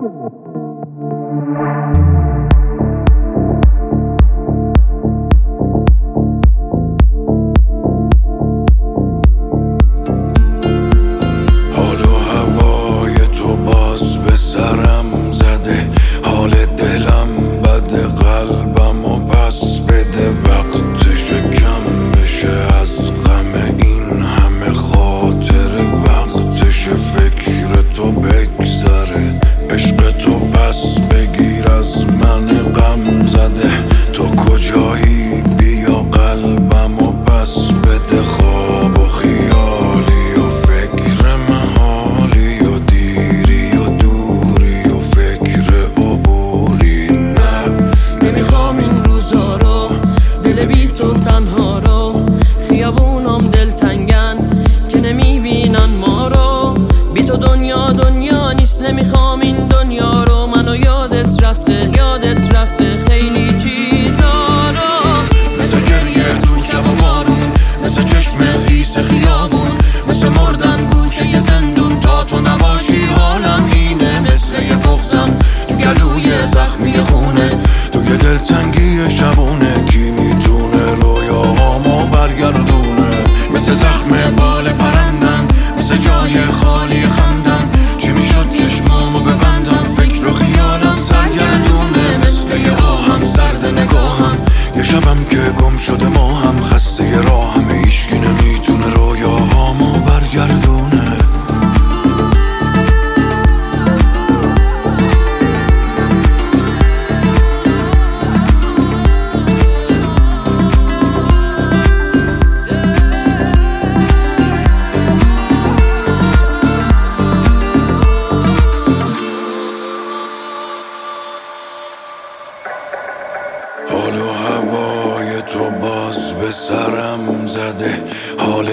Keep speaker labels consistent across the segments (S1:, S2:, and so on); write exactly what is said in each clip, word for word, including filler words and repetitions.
S1: حال و هوای تو باز به سرم زده، حال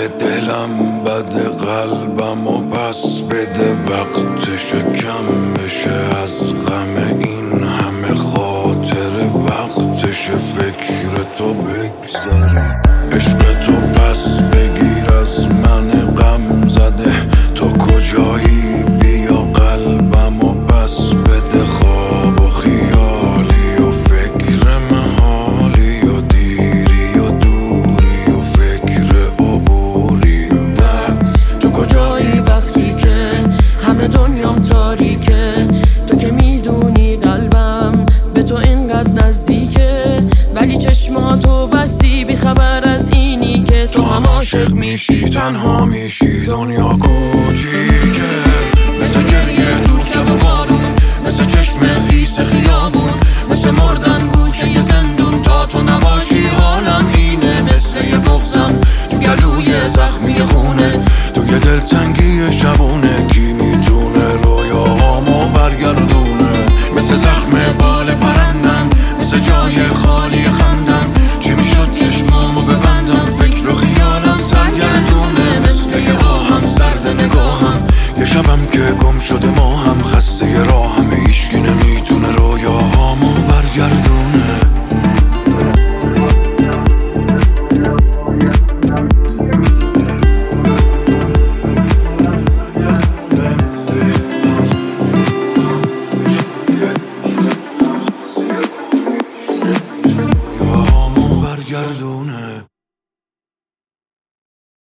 S1: دلم بده، قلبم و پس بده. وقتش کم بشه از غم این همه خاطره، وقتش فکر تو بگذره. عشق تو پس بگیر از من غم زده، تو کجایی بیا قلبم و پس بده. خواب و خیالی و فکر محالی و دیری و دوری و فکر عبوری. نه تو کجایی وقتی که همه دنیام تاریکه؟ تو که میدونی قلبم به تو اینقدر نزدیکه، ولی چشماتو بسی بی خبر از اینی که تو هم عاشق میشی، تنها میشی، دنیا کوچیکه. مثل گریه دور شب و بارون، مثل چشم خیس خیابون، مثل مردن گوشه ی زندون. تا تو نباشی حالم اینه، مثل یه بغضم تو گلوی زخمی خونه، تو یه دلتنگی شبونه. کی میتونه رویاهامو برگردونه؟ مثل زخم بال پرندن، مثل جای خالی خندن. چی میشد چشمامو ببندم؟ فکر و خیالم سرگردونه، مثل یه آهم سرد نگاهم. یه شبم که گم شده ما هم، خسته راهم.